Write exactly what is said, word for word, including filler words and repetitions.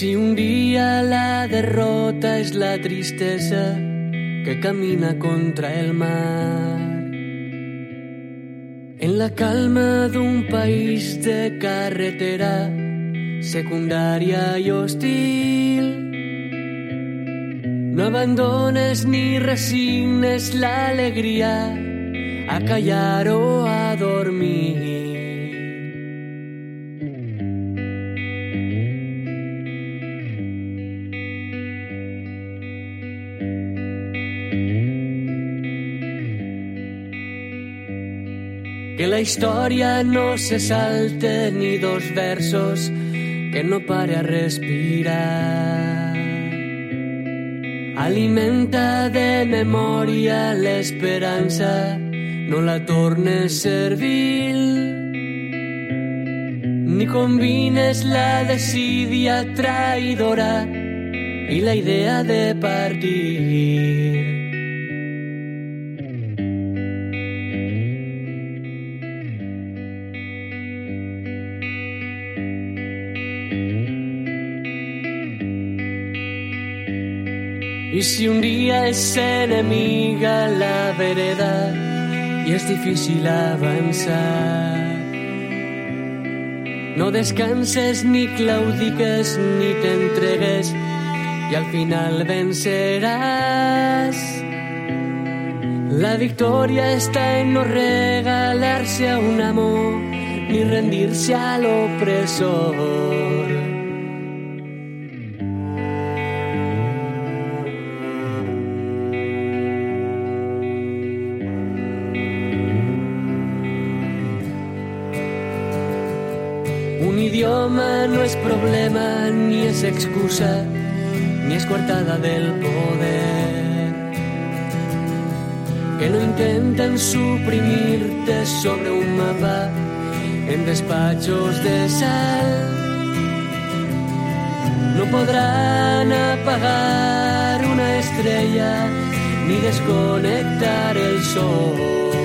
si un día la derrota es la tristeza que camina contra el mar, en la calma d'un país de carretera secundaria y hostil, no abandones ni resignes la alegría a callar o a dormir. Que la historia no se salte ni dos versos, que no pare a respirar. Alimenta de memòria l'esperança, no la tornes servil. Ni combines la desídia traïdora i la idea de partir. I si un dia és enemiga la vereda i és difícil avançar, no descanses ni claudiques ni t'entregues i al final venceràs. La victòria està en no regalar-se a un amor ni rendir-se a l'opressor. Un idioma no és problema, ni és excusa, ni és coartada del poder. Que no intenten suprimir-te sobre un mapa en despatxos de sal. No podran apagar una estrella ni desconnectar el sol.